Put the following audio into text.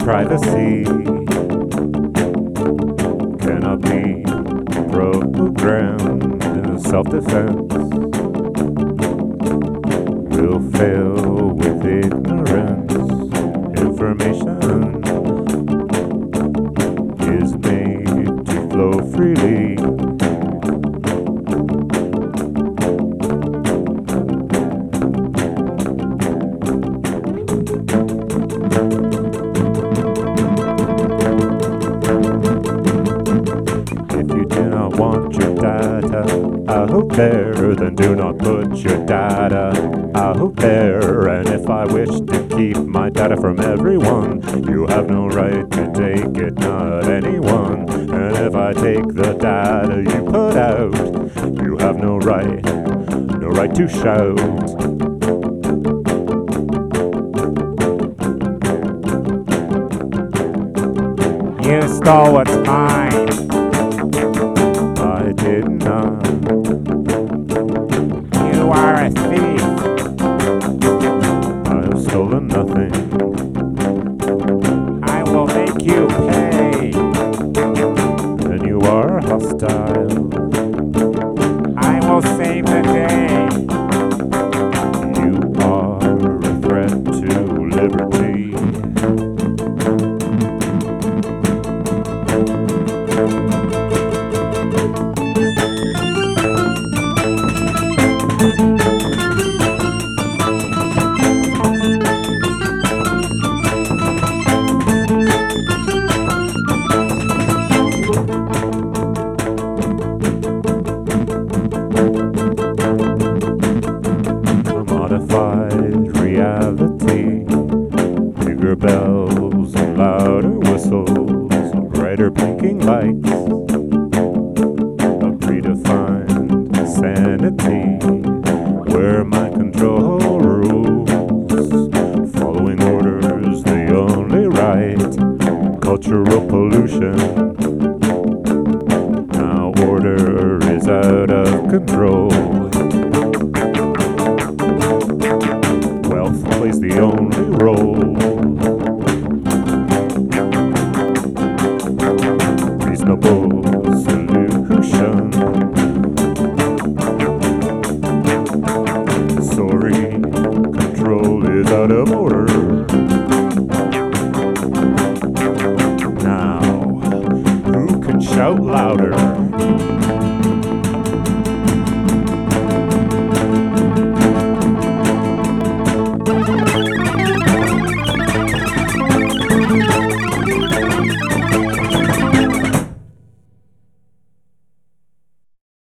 privacy cannot be programmed in self-defense. Will fail with ignorance. Information is made to flow freely. If you do not want your data out there, then do not put your data out there. And if I wish to keep my data from everyone, you have no right to take it, not anyone. And if I take the data you put out, you have no right to shout. You stole what's mine. I did not. You are a thief. I have stolen nothing. I will make you pay. And you are hostile. I will save the day. You are a threat to liberty. Modified reality, bigger bells and louder whistles, brighter blinking lights, a predefined sanity where mind control rules, following orders the only right, cultural pollution, now order is out of control. Wealth plays the only role.